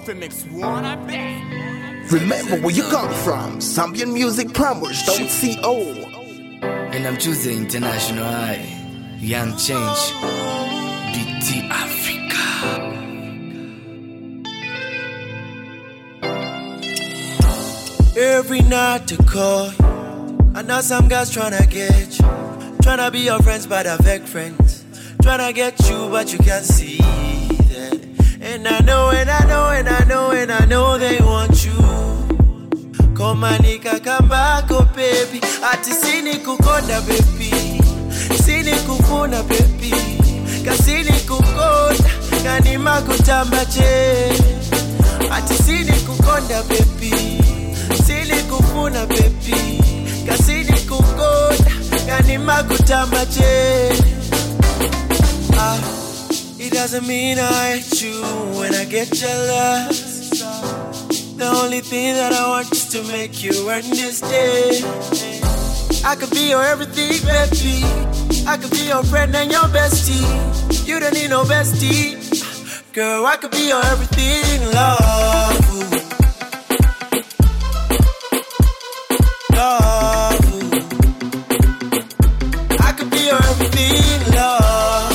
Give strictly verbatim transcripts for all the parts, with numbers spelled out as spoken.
Coffee mix one, I bet. Remember where you come from. Zambian music promos, don't C O. And I'm choosing international high. Young change. B T Africa. Every night to call. I know some guys tryna get you. Tryna be your friends, but I've fake friends. Tryna get you, but you can't see that. And I know, and I know, and I know, and I know they want you. Come on, Nika, come back, oh baby. Ati sini kukonda, baby. Sini kukuna, baby. Kasini kukonda, kanima kutamba che. Ati sini kukonda, baby. Sini kukuna, baby. Kasini kukonda, kanima kutamba che. Ah, it doesn't mean I hate you when I get jealous. The only thing that I want is to make you earn this day. I could be your everything, baby. I could be your friend and your bestie. You don't need no bestie. Girl, I could be your everything, love. Love. I could be your everything, love.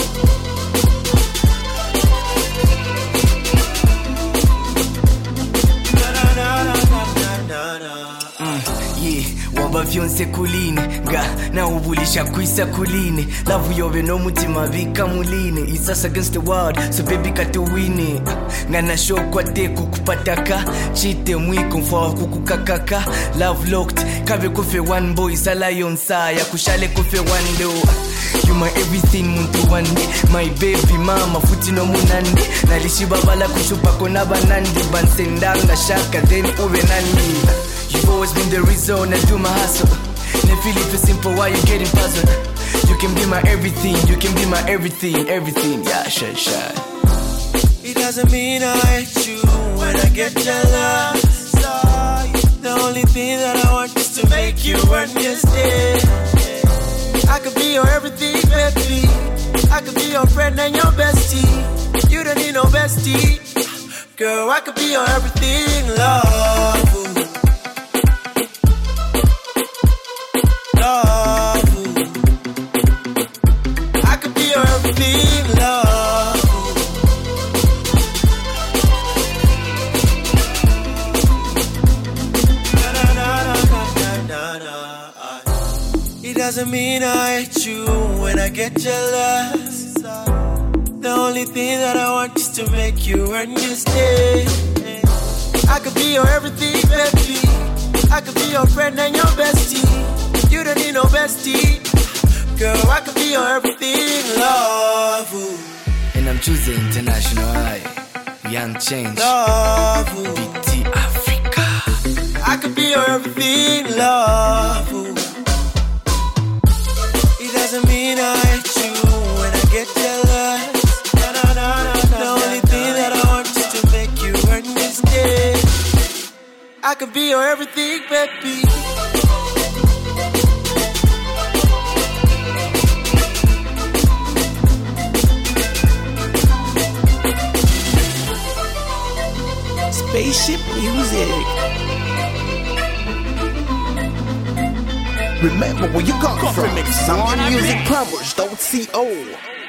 Wamba vyonse kuline nga na ubulisha kuisa kuline love yobe no mutima bika muline it's us against the world so baby katuwine nga na show kwa te kukupataka chite mwiko mfwa kukukakaka love locked kabe kufe one boy sala yonsa ya kushale kufe one do you my everything muntu wande my baby mama futi no munandi nalishi babala kushupa kona banandi bansendanga shaka then ube nandi. You've always been the reason I do my hustle. Never feel it simple, why you getting puzzled? You can be my everything, you can be my everything, everything. Yeah, shy, shy. It doesn't mean I hate you when I get jealous. The only thing that I want is to make you earn this day. I could be your everything, baby. I could be your friend and your bestie. You don't need no bestie. Girl, I could be your everything, love. Love. I could be your everything, love. Na, na, na, na, na, na. It doesn't mean I hate you when I get jealous. The only thing that I want is to make you earn this day. I could be your everything, baby. I could be your friend and your bestie. You don't need no bestie. Girl, I could be your everything, love. And I'm choosing international high. Young change. Love. B T Africa. I could be your everything, love. It doesn't mean I hate you when I get jealous. Na, na, na, na, na, the only thing that I want is to make you earn this day. I could be your everything, baby. Spaceship music. Remember where you come Coffee from. mix one, Zambian I music bet. promos, don't C O.